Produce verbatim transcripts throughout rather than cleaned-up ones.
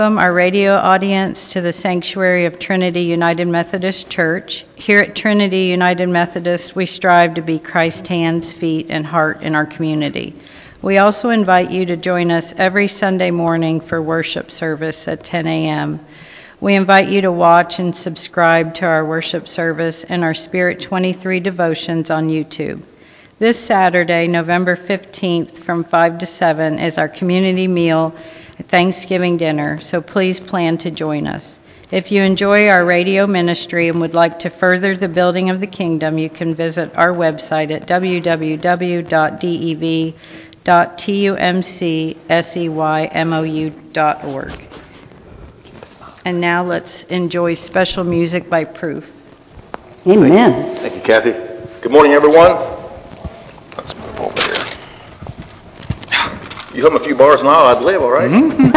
Welcome our radio audience to the sanctuary of Trinity United Methodist Church. Here at Trinity United Methodist, we strive to be Christ's hands, feet, and heart in our community. We also invite you to join us every Sunday morning for worship service at ten a.m. We invite you to watch and subscribe to our worship service and our Spirit twenty-three devotions on YouTube. This Saturday, November fifteenth, from five to seven, is our community meal Thanksgiving dinner, so please plan to join us. If you enjoy our radio ministry and would like to further the building of the kingdom, you can visit our website at w w w dot dev dot tumcseymou dot org. And now let's enjoy special music by Proof. Amen. Thank you, Kathy. Good morning, everyone. Let's move over here. You hum a few bars now, I'd live, all right? um,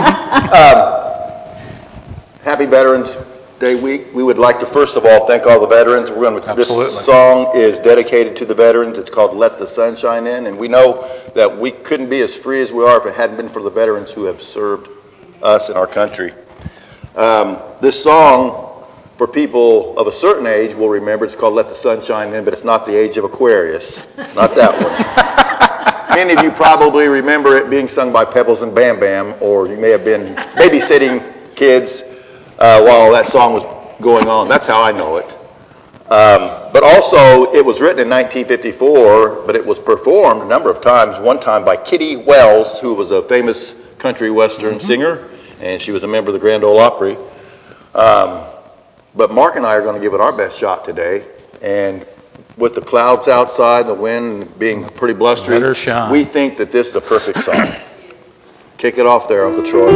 happy Veterans Day week. We would like to first of all thank all the veterans. We're going to, this song is dedicated to the veterans. It's called Let the Sun Shine In. And we know that we couldn't be as free as we are if it hadn't been for the veterans who have served us and our country. Um, this song, for people of a certain age, will remember. It's called Let the Sun Shine In, but it's not the age of Aquarius. It's not that one. Many of you probably remember it being sung by Pebbles and Bam Bam, or you may have been babysitting kids uh, while that song was going on. That's how I know it. Um, but also, it was written in nineteen fifty-four, but it was performed a number of times, one time by Kitty Wells, who was a famous country western mm-hmm. singer, and she was a member of the Grand Ole Opry. Um, but Mark and I are going to give it our best shot today, and with the clouds outside, the wind being pretty blustery, we think that this is the perfect song. Kick it off there, Uncle Troy.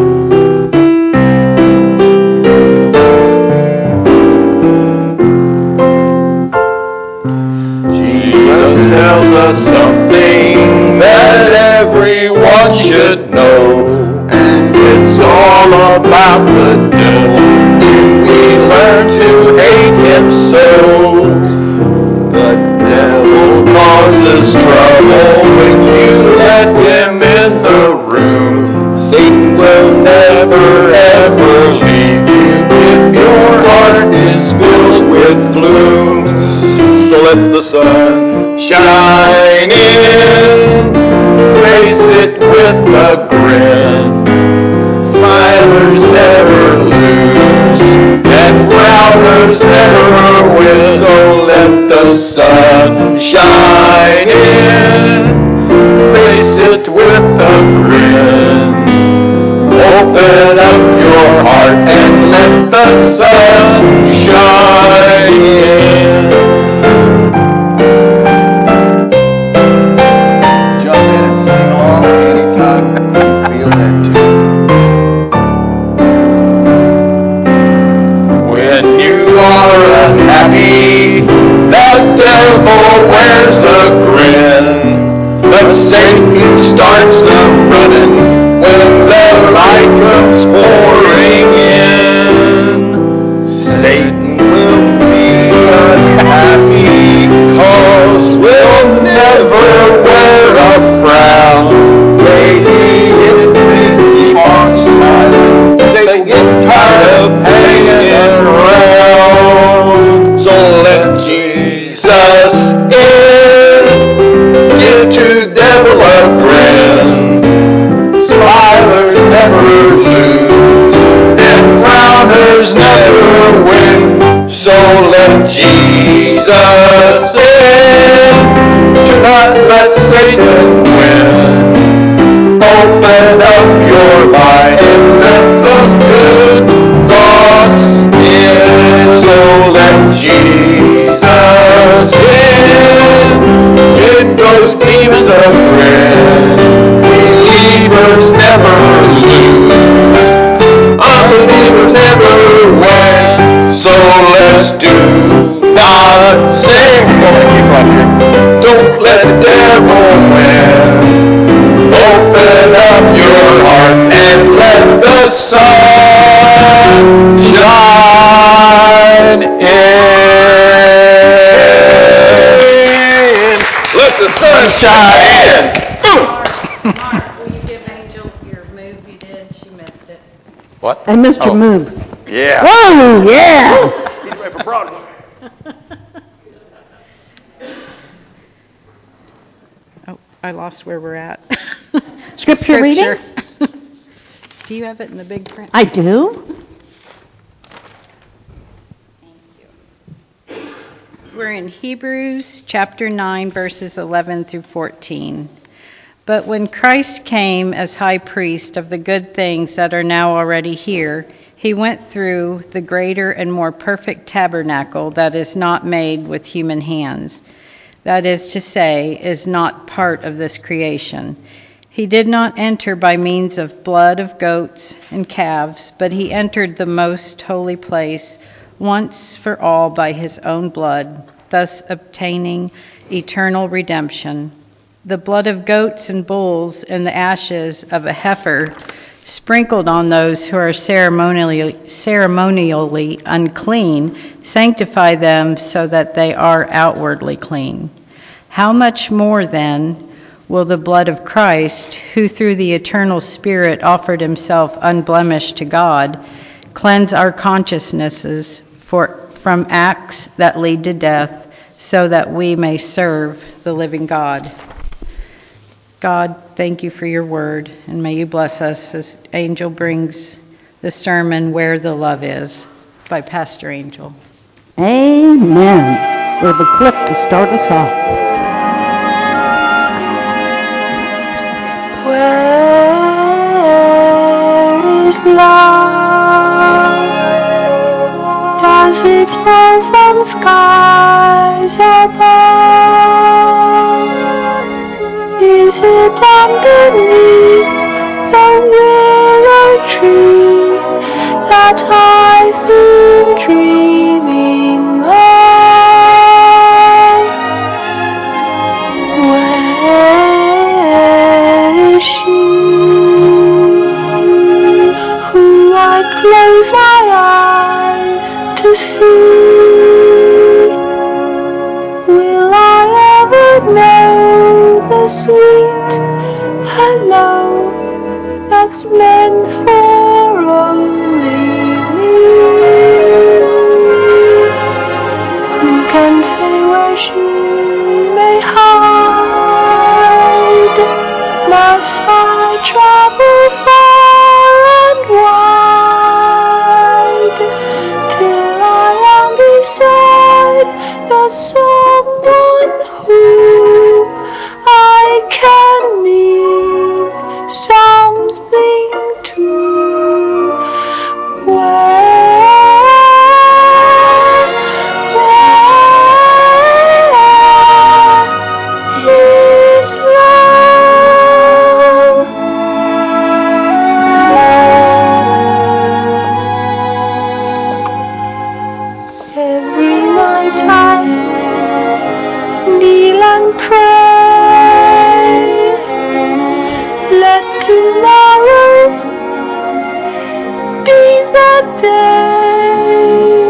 Jesus tells us something that everyone should know, and it's all about the devil. If we learn to hate him so, the devil causes trouble when you let him in the room. Satan will never ever leave you if your heart is filled with gloom. So let the sun shine in, face it with a grin. Smilers never lose, and frowners never win. So let the sun shine in, face it with a grin. Open up your heart and let the sun shine in. Jump in and sing along anytime you feel that tune. When you are unhappy, the devil wears a grin, but Satan starts the running when the light comes pouring in. Satan will be unhappy, 'cause we'll never wear a frown. Maybe it means he wants silent. Satan get tired of hanging around. So let Jesus in, give to devil a grin. Smilers never lose, and frowners never win. So let Jesus in, do not let Satan win. Open up your mind and let those good thoughts in. So let Jesus in, give those demons a grin. Believers never lose, unbelievers never win. So let's do not sing. Keep right here. Don't let the devil win. Open up your heart and let the sun shine in. Let the sun shine in. Mark, Mark, will you give Angel your move you did? She missed it. What? And Mister Oh. Move. Yeah. Whoa, yeah. He's ready for Broadway. Oh, I lost where we're at. Scripture reading? Do you have it in the big print? I do. We're in Hebrews chapter nine, verses eleven through fourteen. But when Christ came as high priest of the good things that are now already here, he went through the greater and more perfect tabernacle that is not made with human hands. That is to say, is not part of this creation. He did not enter by means of blood of goats and calves, but he entered the most holy place once for all by his own blood, thus obtaining eternal redemption. The blood of goats and bulls and the ashes of a heifer sprinkled on those who are ceremonially, ceremonially unclean sanctify them so that they are outwardly clean. How much more then will the blood of Christ, who through the eternal Spirit offered himself unblemished to God, cleanse our consciences for, from acts that lead to death, so that we may serve the living God. God, thank you for your word, and may you bless us as Angel brings the sermon, Where the Love Is, by Pastor Angel. Amen. We have a clip to start us off. Where is love? Does it fall from skies above? Is it underneath the willow tree that I've been dreaming of? Where is she who I close my eyes to see? Will I ever know the sweet hello that's meant for only me? Who can say where she may hide? Must I travel far and wide till I am beside the someone who I can mean something to? Where, where is love? Every night I kneel and pray, let tomorrow be the day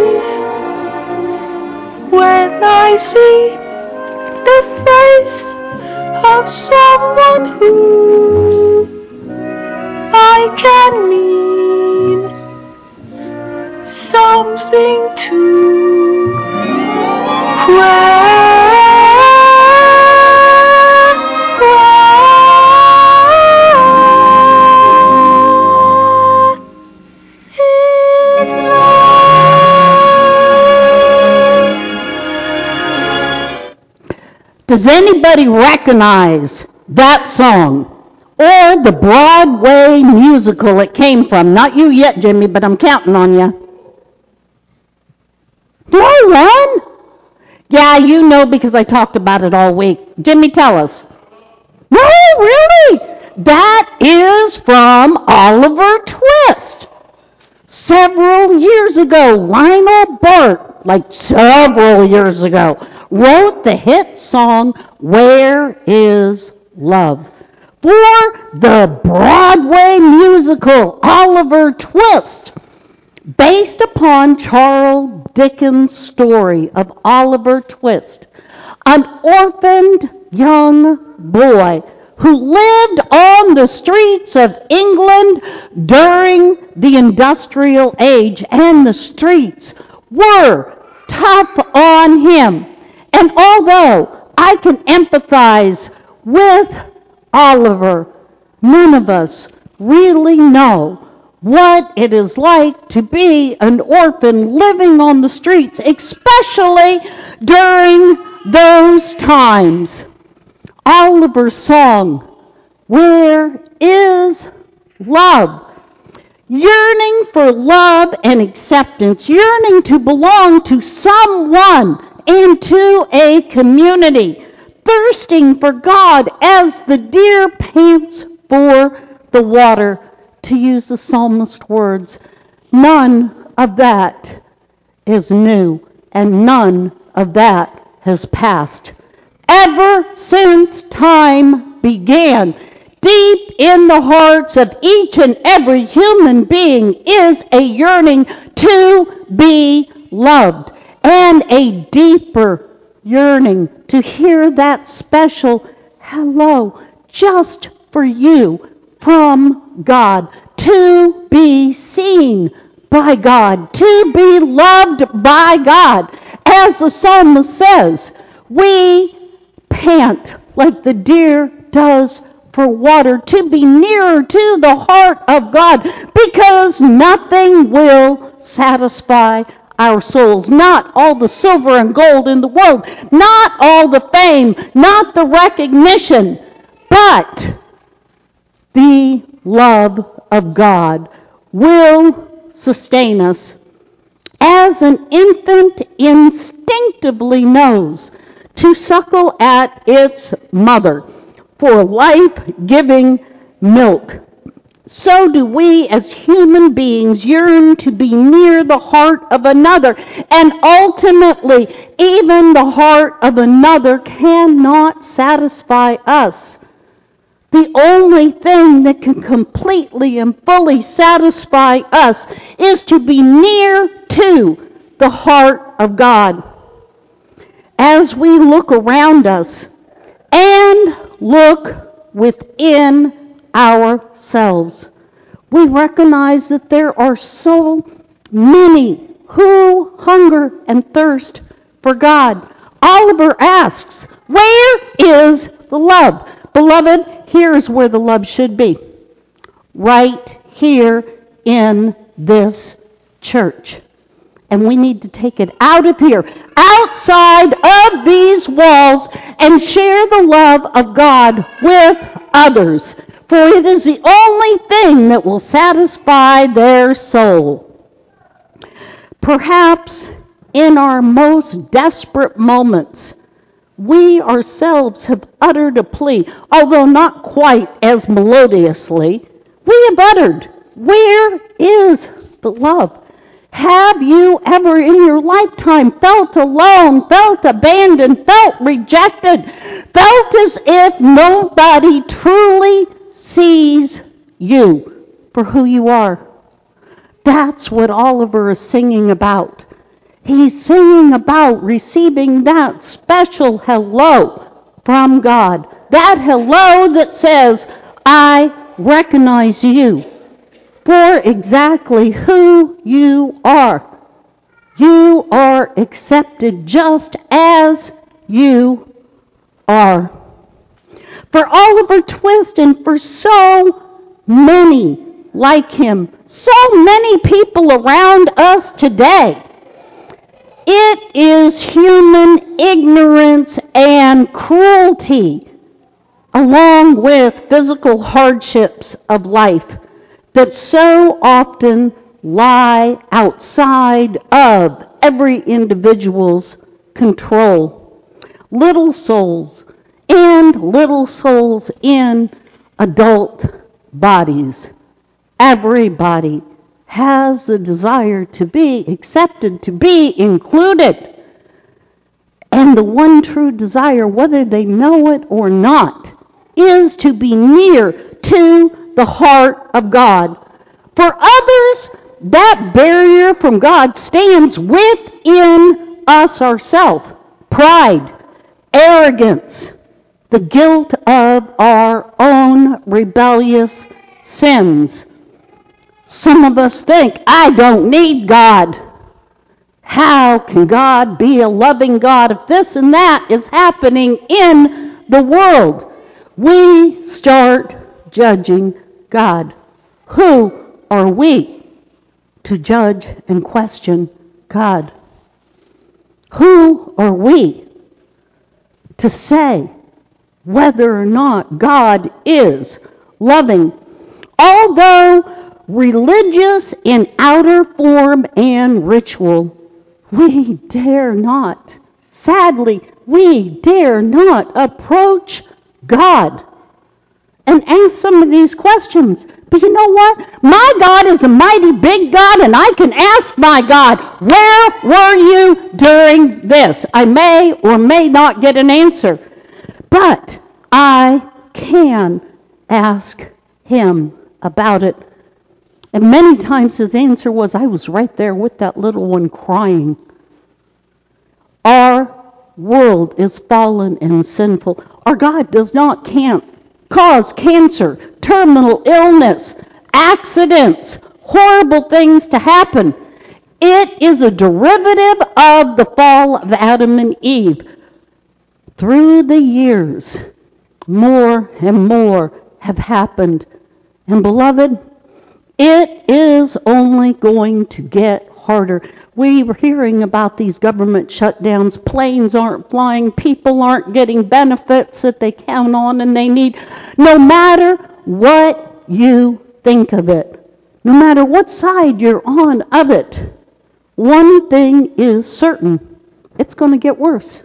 when I see the face of someone who I can mean something to. Does anybody recognize that song or the Broadway musical it came from? Not you yet, Jimmy, but I'm counting on you. No one? Yeah, you know because I talked about it all week. Jimmy, tell us. No, really? That is from Oliver Twist. Several years ago, Lionel Bart, like several years ago, wrote the hit song, Where is Love? For the Broadway musical, Oliver Twist, based upon Charles Dickens' story of Oliver Twist, an orphaned young boy who lived on the streets of England during the industrial age, and the streets were tough on him. And although I can empathize with Oliver, none of us really know what it is like to be an orphan living on the streets, especially during those times. Oliver's song, "Where is Love?" Yearning for love and acceptance, yearning to belong to someone and to a community, thirsting for God as the deer pants for the water. To use the psalmist's words, none of that is new, and none of that has passed. Ever since time began, deep in the hearts of each and every human being is a yearning to be loved, and a deeper yearning to hear that special hello just for you from God, to be seen by God, to be loved by God. As the psalmist says, we pant like the deer does for water, to be nearer to the heart of God, because nothing will satisfy our souls. Not all the silver and gold in the world, not all the fame, not the recognition, but the love of God will sustain us. As an infant instinctively knows to suckle at its mother for life-giving milk, so do we as human beings yearn to be near the heart of another, and ultimately even the heart of another cannot satisfy us. The only thing that can completely and fully satisfy us is to be near to the heart of God. As we look around us and look within ourselves, we recognize that there are so many who hunger and thirst for God. Oliver asks, where is the love? Beloved, here is where the love should be. Right here in this church. And we need to take it out of here, outside of these walls, and share the love of God with others. For it is the only thing that will satisfy their soul. Perhaps in our most desperate moments, we ourselves have uttered a plea, although not quite as melodiously. We have uttered, where is the love? Have you ever in your lifetime felt alone, felt abandoned, felt rejected, felt as if nobody truly sees you for who you are? That's what Oliver is singing about. He's singing about receiving that special hello from God. That hello that says, I recognize you for exactly who you are. You are accepted just as you are. For Oliver Twist and for so many like him, so many people around us today, it is human ignorance and cruelty, along with physical hardships of life, that so often lie outside of every individual's control. Little souls and little souls in adult bodies. Everybody has the desire to be accepted, to be included. And the one true desire, whether they know it or not, is to be near to the heart of God. For others, that barrier from God stands within us ourselves. Pride, arrogance, the guilt of our own rebellious sins. Some of us think, I don't need God. How can God be a loving God if this and that is happening in the world? We start judging God. Who are we to judge and question God? Who are we to say whether or not God is loving? Although religious in outer form and ritual, we dare not, sadly, we dare not approach God and ask some of these questions. But you know what? My God is a mighty big God, and I can ask my God, where were you during this? I may or may not get an answer, but I can ask him about it. And many times his answer was, I was right there with that little one crying. Our world is fallen and sinful. Our God does not can- cause cancer, terminal illness, accidents, horrible things to happen. It is a derivative of the fall of Adam and Eve. Through the years, more and more have happened. And beloved, it is only going to get harder. We were hearing about these government shutdowns. Planes aren't flying. People aren't getting benefits that they count on and they need. No matter what you think of it, no matter what side you're on of it, one thing is certain. It's going to get worse.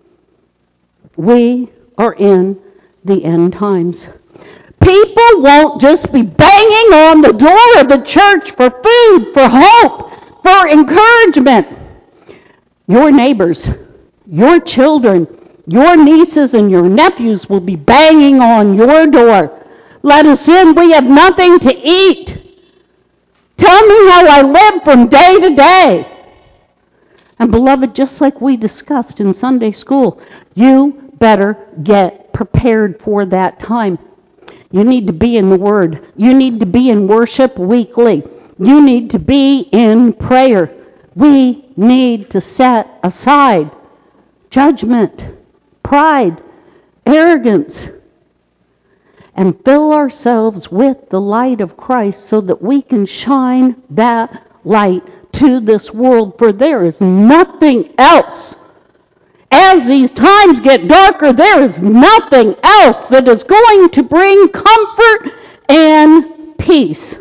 We are in the end times. People won't just be banging on the door of the church for food, for hope, for encouragement. Your neighbors, your children, your nieces and your nephews will be banging on your door. Let us in. We have nothing to eat. Tell me how I live from day to day. And beloved, just like we discussed in Sunday school, you better get prepared for that time. You need to be in the Word. You need to be in worship weekly. You need to be in prayer. We need to set aside judgment, pride, arrogance, and fill ourselves with the light of Christ so that we can shine that light to this world, for there is nothing else. As these times get darker, there is nothing else that is going to bring comfort and peace.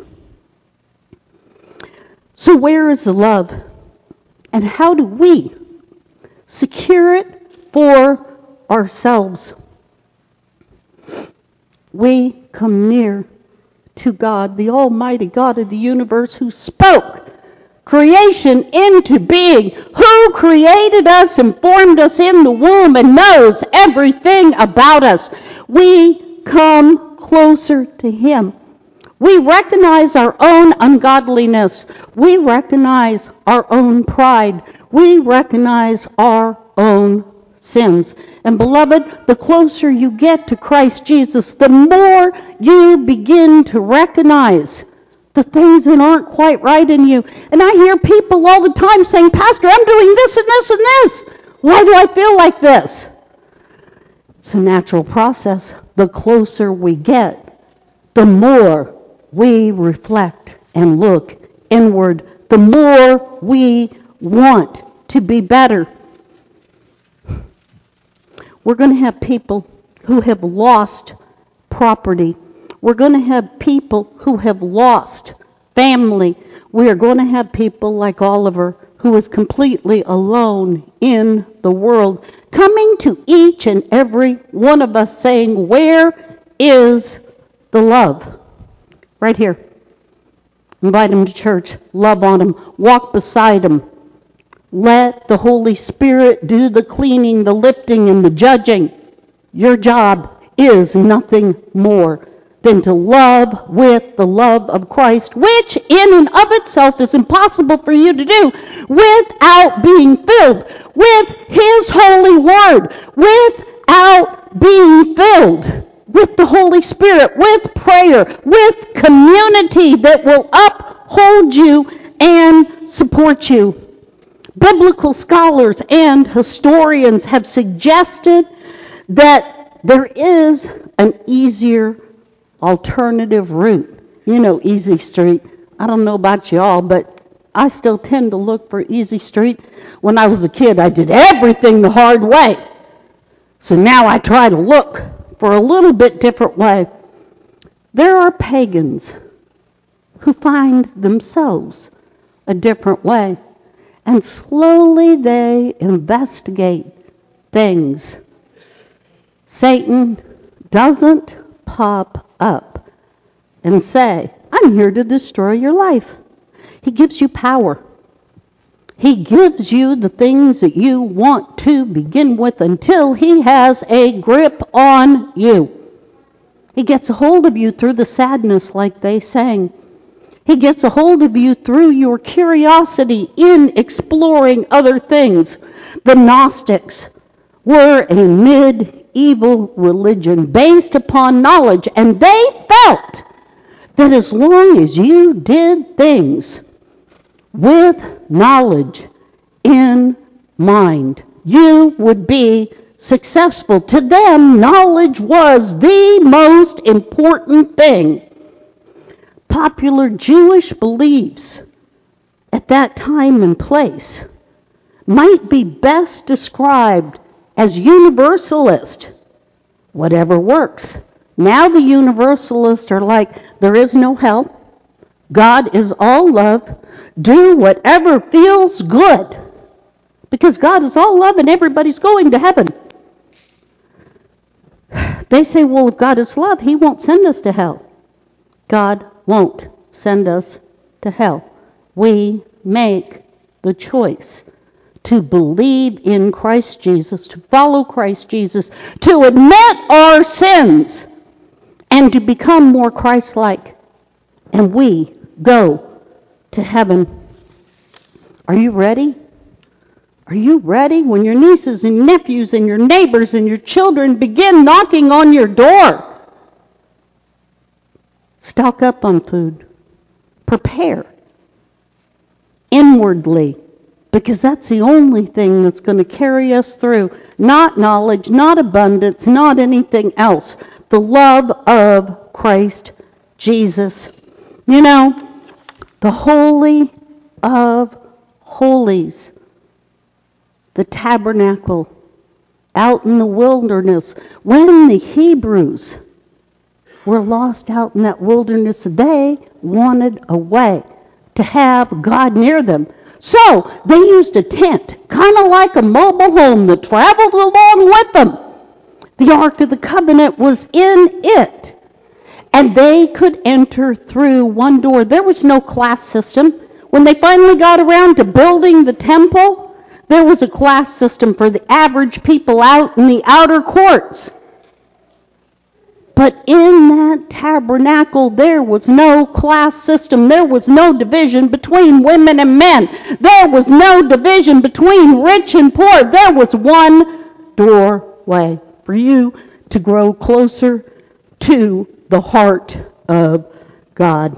So where is the love? And how do we secure it for ourselves? We come near to God, the Almighty God of the universe, who spoke creation into being, who created us and formed us in the womb and knows everything about us. We come closer to him. We recognize our own ungodliness. We recognize our own pride. We recognize our own sins. And beloved, the closer you get to Christ Jesus, the more you begin to recognize the things that aren't quite right in you. And I hear people all the time saying, Pastor, I'm doing this and this and this. Why do I feel like this? It's a natural process. The closer we get, the more we reflect and look inward, the more we want to be better. We're going to have people who have lost property. We're going to have people who have lost family. We are going to have people like Oliver, who is completely alone in the world, coming to each and every one of us saying, where is the love? Right here. Invite him to church. Love on him. Walk beside him. Let the Holy Spirit do the cleaning, the lifting, and the judging. Your job is nothing more than to love with the love of Christ, which in and of itself is impossible for you to do without being filled with his holy word, without being filled with the Holy Spirit, with prayer, with community that will uphold you and support you. Biblical scholars and historians have suggested that there is an easier alternative route. You know, Easy Street. I don't know about y'all, but I still tend to look for Easy Street. When I was a kid, I did everything the hard way. So now I try to look for a little bit different way. There are pagans who find themselves a different way, and slowly they investigate things. Satan doesn't pop up and say, I'm here to destroy your life. He gives you power. He gives you the things that you want to begin with until he has a grip on you. He gets a hold of you through the sadness, like they sang. He gets a hold of you through your curiosity in exploring other things. The Gnostics were a medieval religion based upon knowledge, and they felt that as long as you did things with knowledge in mind, you would be successful. To them, knowledge was the most important thing. Popular Jewish beliefs at that time and place might be best described as universalist. Whatever works. Now the universalists are like, there is no hell. God is all love. Do whatever feels good. Because God is all love and everybody's going to heaven. They say, well, if God is love, he won't send us to hell. God won't send us to hell. We make the choice to believe in Christ Jesus, to follow Christ Jesus, to admit our sins, and to become more Christ-like. And we go to heaven. Are you ready? Are you ready when your nieces and nephews and your neighbors and your children begin knocking on your door? Stock up on food. Prepare inwardly, because that's the only thing that's going to carry us through. Not knowledge, not abundance, not anything else. The love of Christ Jesus. You know, the Holy of Holies, the tabernacle out in the wilderness. When the Hebrews were lost out in that wilderness, they wanted a way to have God near them. So they used a tent, kind of like a mobile home that traveled along with them. The Ark of the Covenant was in it. And they could enter through one door. There was no class system. When they finally got around to building the temple, there was a class system for the average people out in the outer courts. But in that tabernacle, there was no class system. There was no division between women and men. There was no division between rich and poor. There was one doorway for you to grow closer to the heart of God.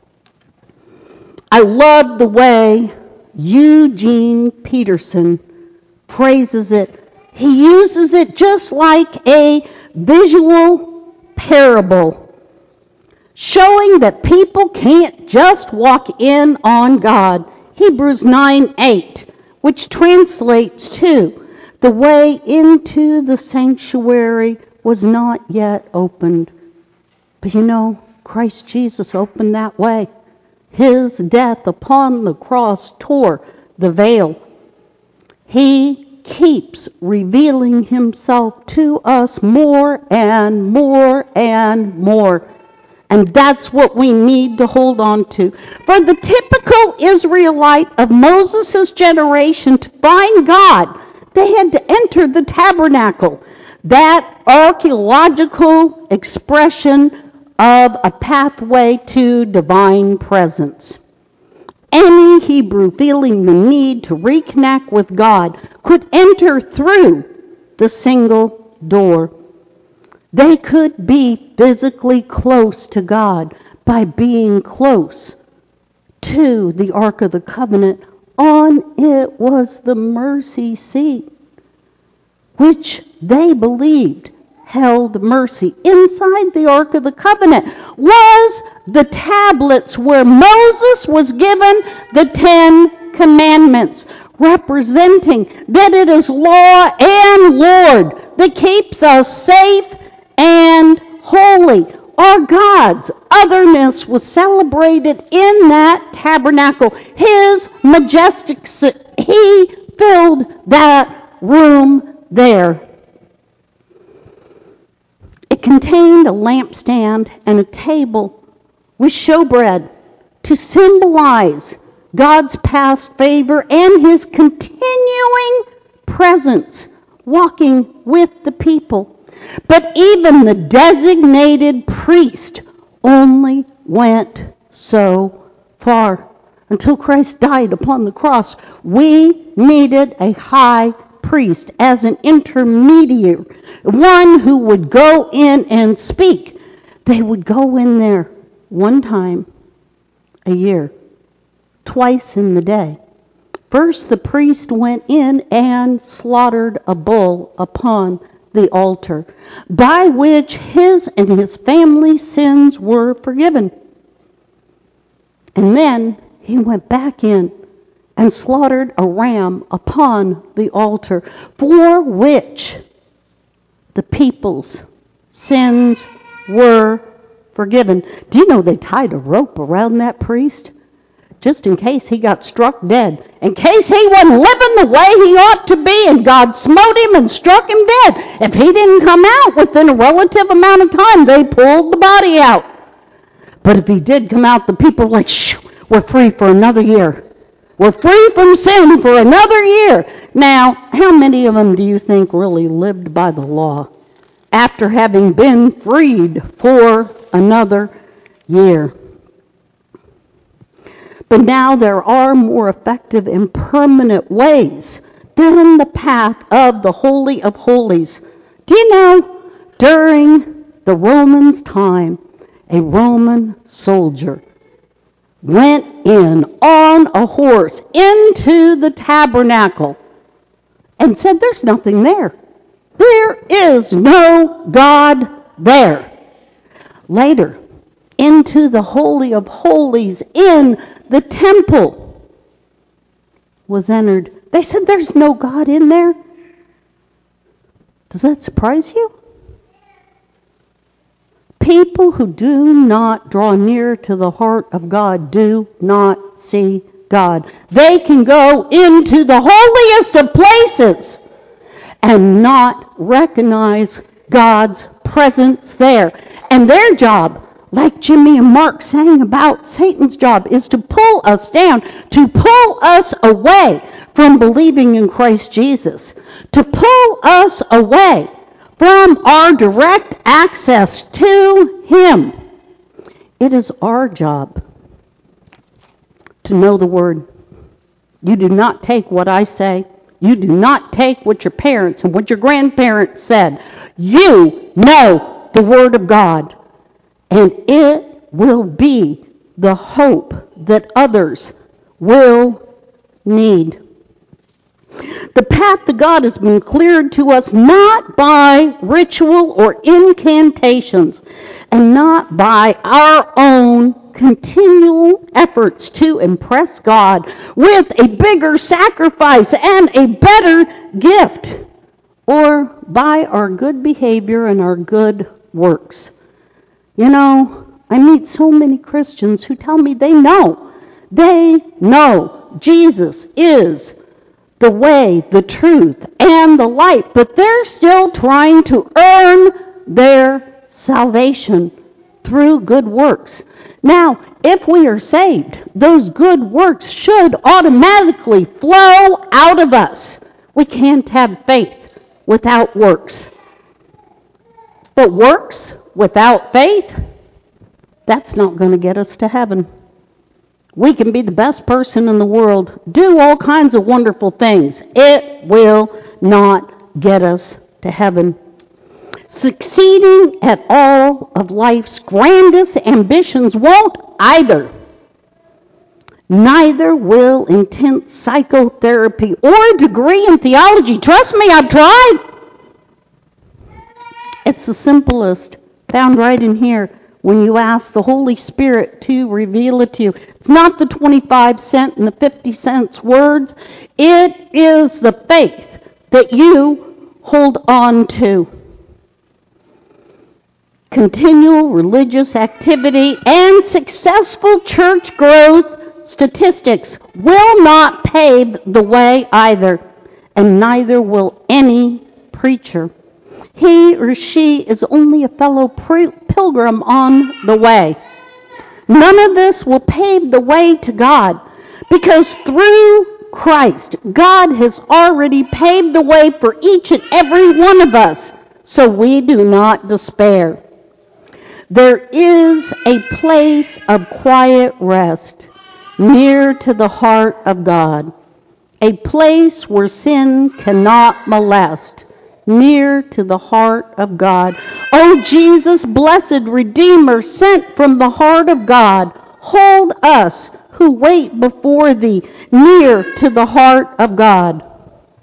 I love the way Eugene Peterson phrases it. He uses it just like a visual parable, showing that people can't just walk in on God. Hebrews nine eight, which translates to, the way into the sanctuary was not yet opened. But you know, Christ Jesus opened that way. His death upon the cross tore the veil. He keeps revealing himself to us more and more and more. And that's what we need to hold on to. For the typical Israelite of Moses' generation to find God, they had to enter the tabernacle, that archaeological expression of a pathway to divine presence. Any Hebrew feeling the need to reconnect with God could enter through the single door. They could be physically close to God by being close to the Ark of the Covenant. On it was the mercy seat, which they believed held mercy. Inside the Ark of the Covenant was the tablets where Moses was given the Ten Commandments, representing that it is law and Lord that keeps us safe and holy. Our God's otherness was celebrated in that tabernacle. His majestic, he filled that room there. It contained a lampstand and a table with showbread to symbolize God's past favor and his continuing presence walking with the people. But even the designated priest only went so far. Until Christ died upon the cross, we needed a high priest as an intermediary, one who would go in and speak. They would go in there one time a year, twice in the day. First, the priest went in and slaughtered a bull upon the altar, by which his and his family's sins were forgiven. And then he went back in and slaughtered a ram upon the altar, for which the people's sins were forgiven. Do you know they tied a rope around that priest? Just in case he got struck dead. In case he wasn't living the way he ought to be and God smote him and struck him dead. If he didn't come out within a relative amount of time, they pulled the body out. But if he did come out, the people were like, shh, we're free for another year. We're free from sin for another year. Now, how many of them do you think really lived by the law after having been freed for another year? But now there are more effective and permanent ways than the path of the Holy of Holies. Do you know, during the Romans' time, a Roman soldier went in on a horse into the tabernacle and said, there's nothing there. There is no God there. Later, into the Holy of Holies in the temple was entered. They said, there's no God in there. Does that surprise you? People who do not draw near to the heart of God do not see God. They can go into the holiest of places and not recognize God's presence there. And their job, like Jimmy and Mark sang about, Satan's job is to pull us down, to pull us away from believing in Christ Jesus, to pull us away from our direct access to him. It is our job to know the word. You do not take what I say. You do not take what your parents and what your grandparents said. You know the word of God. And it will be the hope that others will need. The path to God has been cleared to us not by ritual or incantations and not by our own continual efforts to impress God with a bigger sacrifice and a better gift, or by our good behavior and our good works. You know, I meet so many Christians who tell me they know, they know Jesus is the way, the truth, and the light, but they're still trying to earn their salvation through good works. Now, if we are saved, those good works should automatically flow out of us. We can't have faith without works. But works without faith, that's not going to get us to heaven. We can be the best person in the world, do all kinds of wonderful things. It will not get us to heaven. Succeeding at all of life's grandest ambitions won't either. Neither will intense psychotherapy or a degree in theology. Trust me, I've tried. It's the simplest, found right in here when you ask the Holy Spirit to reveal it to you. It's not the twenty-five cent and the fifty cents words. It is the faith that you hold on to. Continual religious activity and successful church growth statistics will not pave the way either, and neither will any preacher. He or she is only a fellow pilgrim on the way. None of this will pave the way to God, because through Christ, God has already paved the way for each and every one of us, so we do not despair. There is a place of quiet rest near to the heart of God, a place where sin cannot molest, near to the heart of God. O Jesus, blessed Redeemer, sent from the heart of God, hold us who wait before thee near to the heart of God.